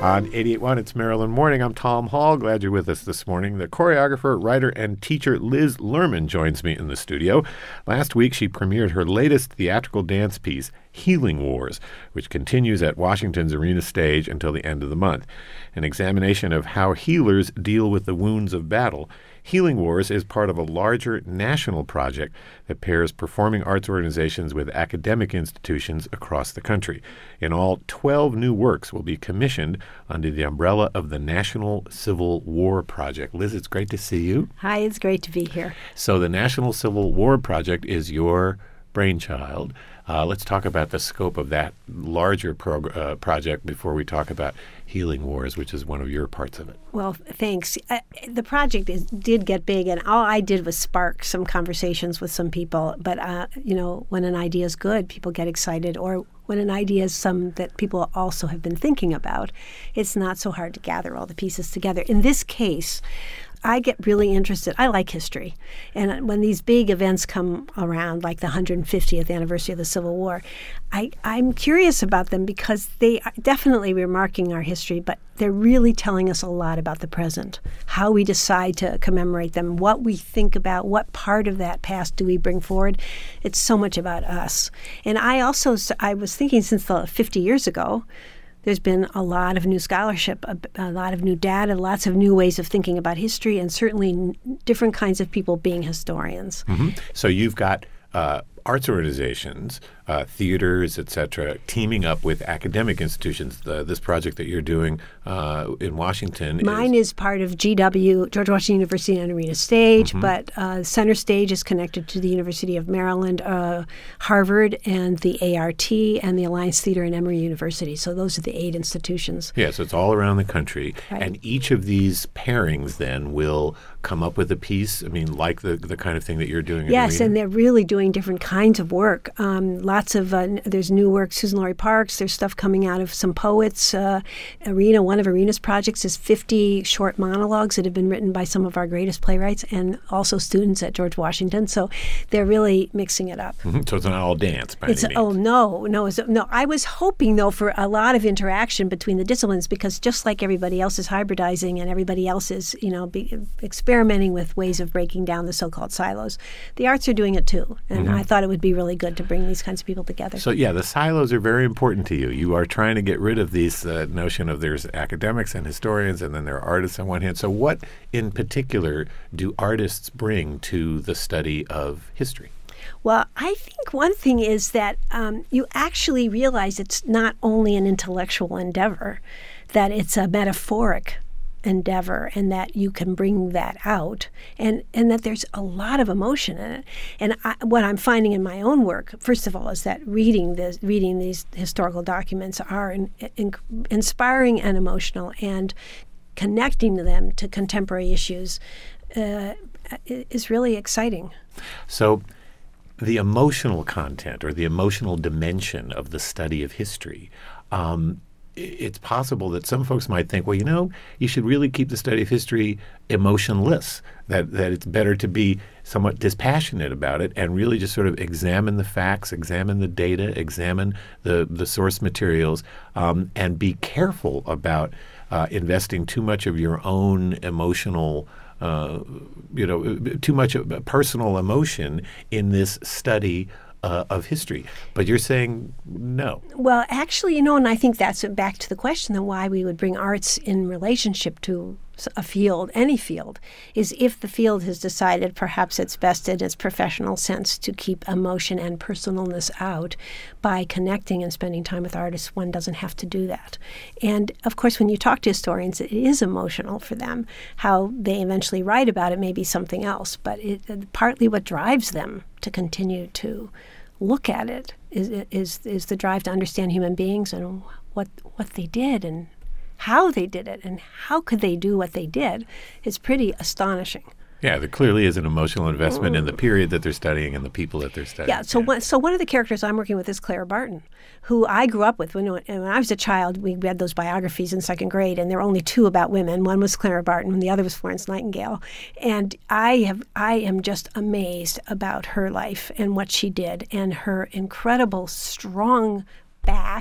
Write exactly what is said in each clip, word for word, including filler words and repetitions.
On eighty-eight point one, it's Maryland Morning. I'm Tom Hall. Glad you're with us this morning. The choreographer, writer, and teacher Liz Lerman joins me in the studio. Last week, she premiered her latest theatrical dance piece, Healing Wars, which continues at Washington's Arena Stage until the end of the month. An examination of how healers deal with the wounds of battle. Healing Wars is part of a larger national project that pairs performing arts organizations with academic institutions across the country. In all, twelve new works will be commissioned under the umbrella of the National Civil War Project. Liz, it's great to see you. Hi, it's great to be here. So the National Civil War Project is your brainchild. Uh, let's talk about the scope of that larger prog- uh, project before we talk about Healing Wars, which is one of your parts of it. Well, thanks. Uh, the project is, did get big, and all I did was spark some conversations with some people. But, uh, you know, when an idea is good, people get excited. Or when an idea is some that people also have been thinking about, it's not so hard to gather all the pieces together. In this case, I get really interested. I like history. And when these big events come around, like the one hundred fiftieth anniversary of the Civil War, I, I'm curious about them because they are definitely remarking our history, but they're really telling us a lot about the present, how we decide to commemorate them, what we think about, what part of that past do we bring forward. It's so much about us. And I also, I was thinking since the fifty years ago, there's been a lot of new scholarship, a, a lot of new data, lots of new ways of thinking about history, and certainly n- different kinds of people being historians. Mm-hmm. So you've got uh, arts organizations, uh, theaters, et cetera, teaming up with academic institutions. The, this project that you're doing uh, in Washington Mine is, is part of G W, George Washington University and Arena Stage, mm-hmm. but uh, Center Stage is connected to the University of Maryland, uh, Harvard, and the A R T, and the Alliance Theater and Emory University. So those are the eight institutions. Yeah, so it's all around the country. Right. And each of these pairings then will come up with a piece, I mean, like the, the kind of thing that you're doing at Yes, Arena? and they're really doing different kinds of work. Um, lots of, uh, there's new work, Susan Laurie Parks, there's stuff coming out of some poets. Uh, Arena, one of Arena's projects is fifty short monologues that have been written by some of our greatest playwrights and also students at George Washington. So they're really mixing it up. Mm-hmm. So it's not all dance by It's, any means. oh, no, no. It's, no. I was hoping, though, for a lot of interaction between the disciplines because just like everybody else is hybridizing and everybody else is, you know, be, experimenting with ways of breaking down the so-called silos, the arts are doing it too. And Mm-hmm. I thought it would be really good to bring these kinds of people together. So, yeah, the silos are very important to you. You are trying to get rid of this uh, notion of there's academics and historians and then there are artists on one hand. So what in particular do artists bring to the study of history? Well, I think one thing is that um, you actually realize it's not only an intellectual endeavor, that it's a metaphoric endeavor and that you can bring that out and, and that there's a lot of emotion in it. And I, what I'm finding in my own work, first of all, is that reading this, reading these historical documents are in, in, inspiring and emotional, and connecting to them to contemporary issues uh, is really exciting. So the emotional content or the emotional dimension of the study of history, um, it's possible that some folks might think, well, you know, you should really keep the study of history emotionless, that, that it's better to be somewhat dispassionate about it and really just sort of examine the facts, examine the data, examine the, the source materials, um, and be careful about uh, investing too much of your own emotional Uh, you know, too much of personal emotion in this study uh, of history. But you're saying no. Well, actually, you know, and I think that's back to the question of why we would bring arts in relationship to a field, any field, is if the field has decided perhaps it's best in its professional sense to keep emotion and personalness out by connecting and spending time with artists, one doesn't have to do that. And of course, when you talk to historians, it is emotional for them. How they eventually write about it may be something else, but it, partly what drives them to continue to look at it is, is, is the drive to understand human beings and what, what they did and how they did it and how could they do what they did is pretty astonishing. Yeah, there clearly is an emotional investment mm. in the period that they're studying and the people that they're studying. Yeah, so yeah. One, so one of the characters I'm working with is Clara Barton, who I grew up with. When, when I was a child, we read those biographies in second grade, and there were only two about women. One was Clara Barton, and the other was Florence Nightingale. And I have, I am just amazed about her life and what she did and her incredible, strong back,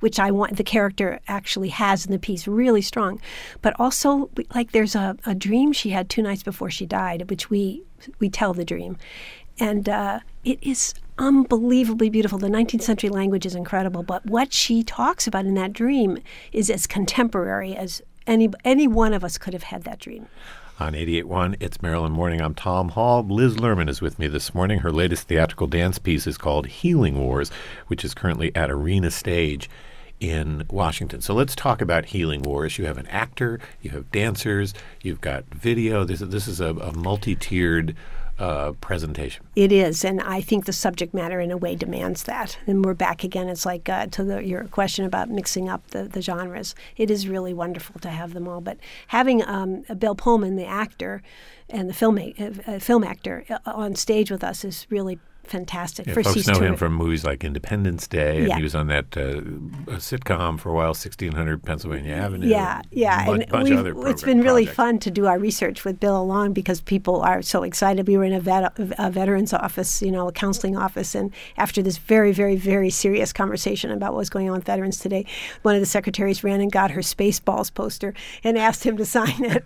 which I want the character actually has in the piece, really strong. But also, like there's a, a dream she had two nights before she died, which we we tell the dream. And uh, it is unbelievably beautiful. The nineteenth century language is incredible, but what she talks about in that dream is as contemporary as any any one of us could have had that dream. On eighty-eight point one, it's Maryland Morning. I'm Tom Hall. Liz Lerman is with me this morning. Her latest theatrical dance piece is called Healing Wars, which is currently at Arena Stage in Washington. So let's talk about Healing Wars. You have an actor, you have dancers, you've got video. This, this is a, a multi-tiered Uh, presentation. It is, and I think the subject matter in a way demands that. And we're back again. It's like uh, to the, your question about mixing up the, the genres. It is really wonderful to have them all. But having um, Bill Pullman, the actor, and the film, uh, film actor uh, on stage with us is really fantastic. Yeah, First, folks he's know ter- him from movies like Independence Day, and yeah. he was on that uh, sitcom for a while, sixteen hundred Pennsylvania Avenue. Yeah, yeah. bunch, and bunch we've, of other it's been really projects. fun to do our research with Bill along because people are so excited. We were in a, vet, a veterans office, you know, a counseling office, and after this very, very, very serious conversation about what was going on with veterans today, one of the secretaries ran and got her Spaceballs poster and asked him to sign it.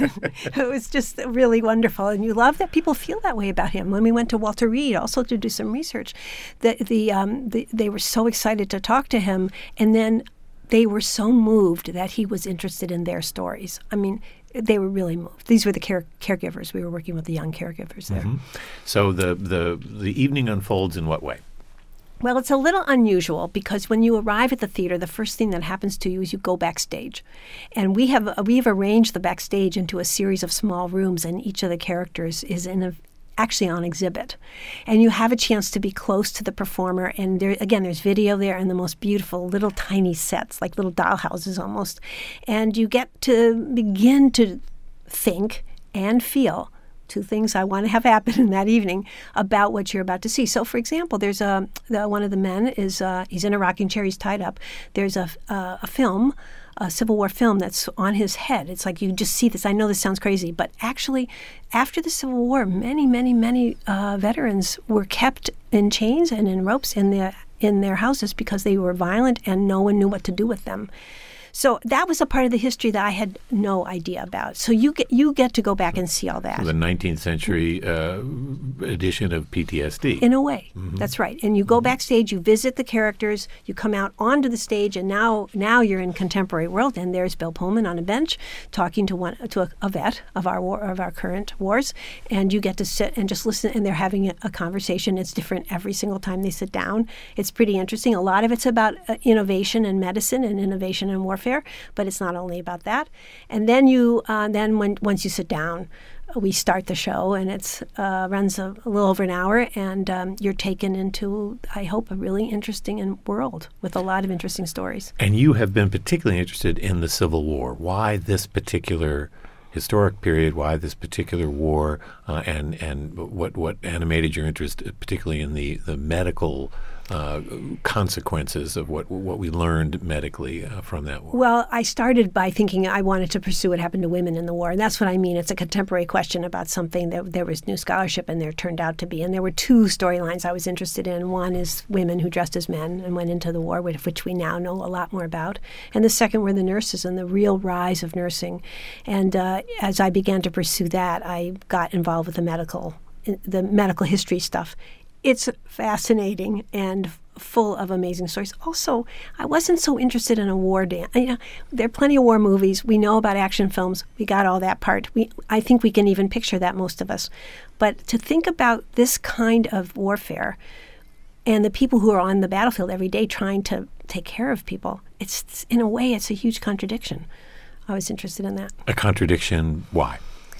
It was just really wonderful, and you love that people feel that way about him. When we went to Walter Reed also to do some research, the, the, um, the, they were so excited to talk to him, and then they were so moved that he was interested in their stories. I mean, they were really moved. These were the care- caregivers. We were working with the young caregivers there. Mm-hmm. So the, the, the evening unfolds in what way? Well, it's a little unusual because when you arrive at the theater, the first thing that happens to you is you go backstage. And we have we have arranged the backstage into a series of small rooms, and each of the characters is in a actually on exhibit. And you have a chance to be close to the performer. And there, again, there's video there and the most beautiful little tiny sets, like little dollhouses almost. And you get to begin to think and feel two things I want to have happen in that evening about what you're about to see. So, for example, there's a the, one of the men is uh, he's in a rocking chair, he's tied up. There's a uh, a film, a Civil War film that's on his head. It's like you just see this. I know this sounds crazy, but actually, after the Civil War, many, many, many uh, veterans were kept in chains and in ropes in their in their houses because they were violent and no one knew what to do with them. So that was a part of the history that I had no idea about. So you get you get to go back and see all that. So the nineteenth century uh, edition of P T S D. In a way, mm-hmm. That's right. And you go backstage, you visit the characters, you come out onto the stage, and now now you're in contemporary world. And there's Bill Pullman on a bench talking to one to a, a vet of our war of our current wars, and you get to sit and just listen. And they're having a, a conversation. It's different every single time they sit down. It's pretty interesting. A lot of it's about uh, innovation in medicine and innovation in warfare. But it's not only about that. And then you, uh, then when once you sit down, we start the show, and it's uh, runs a, a little over an hour, and um, you're taken into, I hope, a really interesting world with a lot of interesting stories. And you have been particularly interested in the Civil War. Why this particular historic period? Why this particular war? Uh, and and what what animated your interest, particularly in the the medical Uh, consequences of what what we learned medically uh, from that war? Well, I started by thinking I wanted to pursue what happened to women in the war. And that's what I mean. It's a contemporary question about something that there was new scholarship and there turned out to be. And there were two storylines I was interested in. One is women who dressed as men and went into the war, which we now know a lot more about. And the second were the nurses and the real rise of nursing. And uh, as I began to pursue that, I got involved with the medical, the medical history stuff. It's fascinating and full of amazing stories. Also, I wasn't so interested in a war dance. You know, there are plenty of war movies. We know about action films. We got all that part. We, I think we can even picture that, most of us. But to think about this kind of warfare and the people who are on the battlefield every day trying to take care of people, it's in a way, it's a huge contradiction. I was interested in that. A contradiction, why?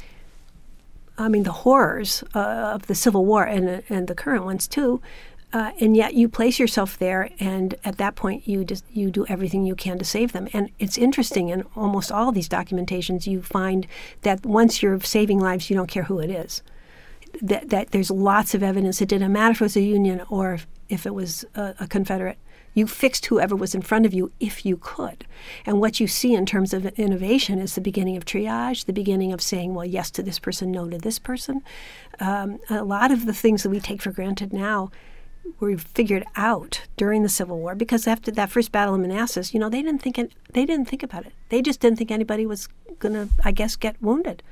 I mean, the horrors uh, of the Civil War and and the current ones too, uh, and yet you place yourself there, and at that point you just you do everything you can to save them. And it's interesting in almost all of these documentations, you find that once you're saving lives, you don't care who it is. That that there's lots of evidence. It didn't matter if it was a Union or if it was a, a Confederate. You fixed whoever was in front of you if you could. And what you see in terms of innovation is the beginning of triage, the beginning of saying, well, yes to this person, no to this person. Um, a lot of the things that we take for granted now were figured out during the Civil War, because after that first battle of Manassas, you know, they didn't think it, they didn't think about it. They just didn't think anybody was going to, I guess, get wounded.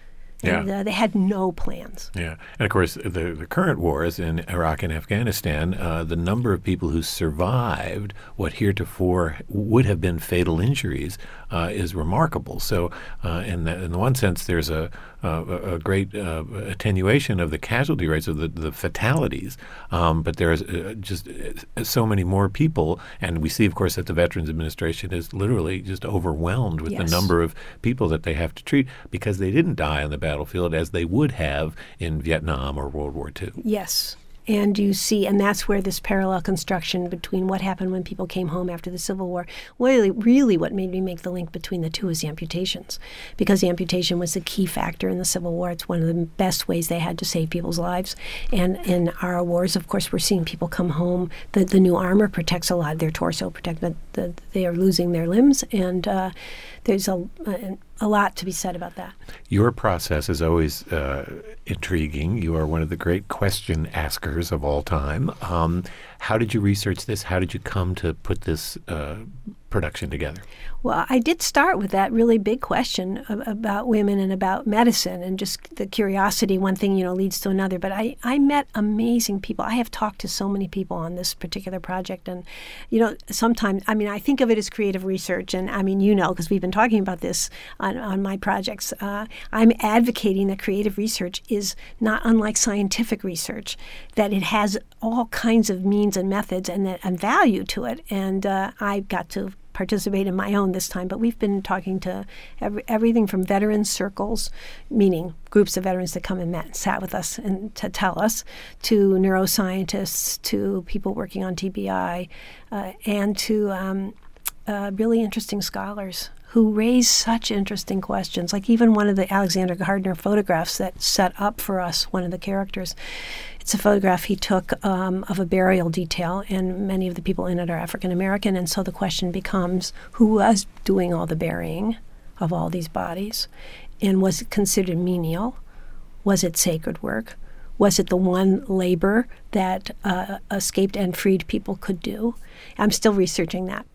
And yeah. uh, they had no plans. Yeah. And, of course, the, the current wars in Iraq and Afghanistan, uh, the number of people who survived what heretofore would have been fatal injuries uh, is remarkable. So uh, in, the, in the one sense, there's a, a, a great uh, attenuation of the casualty rates, of the, the fatalities. Um, but there's uh, just uh, so many more people. And we see, of course, that the Veterans Administration is literally just overwhelmed with yes. the number of people that they have to treat because they didn't die on the battlefield. battlefield as they would have in Vietnam or World War Two. Yes. And you see, and that's where this parallel construction between what happened when people came home after the Civil War, really, really what made me make the link between the two is the amputations. Because the amputation was the key factor in the Civil War. It's one of the best ways they had to save people's lives. And in our wars, of course, we're seeing people come home. The, the new armor protects a lot. Their torso protects, but the, they are losing their limbs. And uh, there's a, a, a lot to be said about that. Your process is always uh, intriguing. You are one of the great question askers of all time. Um, how did you research this? How did you come to put this uh, production together? Well, I did start with that really big question about women and about medicine and just the curiosity. One thing, you know, leads to another. But I, I met amazing people. I have talked to so many people on this particular project. And, you know, sometimes, I mean, I think of it as creative research. And, I mean, you know, because we've been talking about this on, on my projects. Uh, I'm advocating that creative research is not unlike scientific research, that it has all kinds of means and methods and, that, and value to it. And uh, I got to participate in my own this time, but we've been talking to every, everything from veterans circles, meaning groups of veterans that come and met and sat with us and to tell us, to neuroscientists, to people working on T B I, uh, and to um, uh, really interesting scholars who raise such interesting questions. Like even one of the Alexander Gardner photographs that set up for us one of the characters. It's a photograph he took um, of a burial detail, and many of the people in it are African American. And so the question becomes, who was doing all the burying of all these bodies? And was it considered menial? Was it sacred work? Was it the one labor that uh, escaped and freed people could do? I'm still researching that.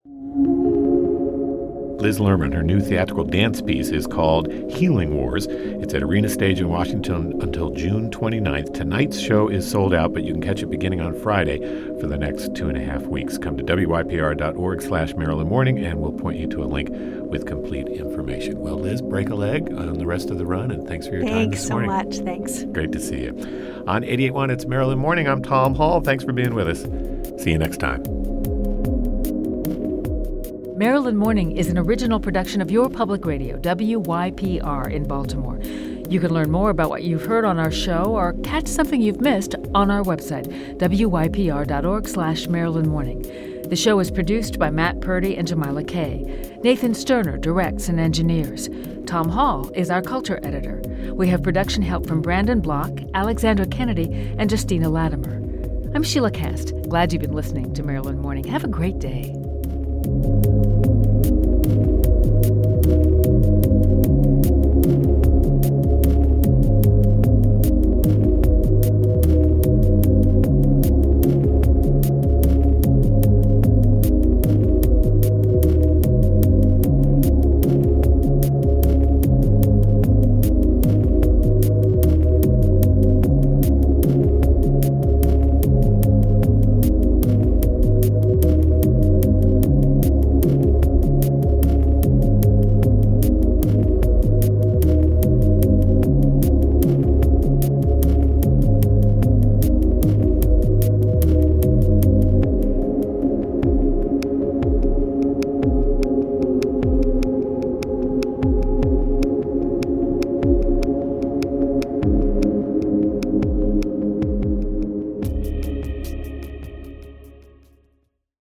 Liz Lerman, her new theatrical dance piece is called Healing Wars. It's at Arena Stage in Washington until June twenty-ninth. Tonight's show is sold out, but you can catch it beginning on Friday for the next two and a half weeks. Come to W Y P R dot org slash Maryland Morning, and we'll point you to a link with complete information. Well, Liz, break a leg on the rest of the run, and thanks for your time this morning. Thanks so much. Thanks. Great to see you. On eighty-eight point one, it's Maryland Morning. I'm Tom Hall. Thanks for being with us. See you next time. Maryland Morning is an original production of your public radio, W Y P R, in Baltimore. You can learn more about what you've heard on our show or catch something you've missed on our website, W Y P R dot org slash Maryland Morning. The show is produced by Matt Purdy and Jamila Kay. Nathan Sterner directs and engineers. Tom Hall is our culture editor. We have production help from Brandon Block, Alexandra Kennedy, and Justina Latimer. I'm Sheila Kast. Glad you've been listening to Maryland Morning. Have a great day.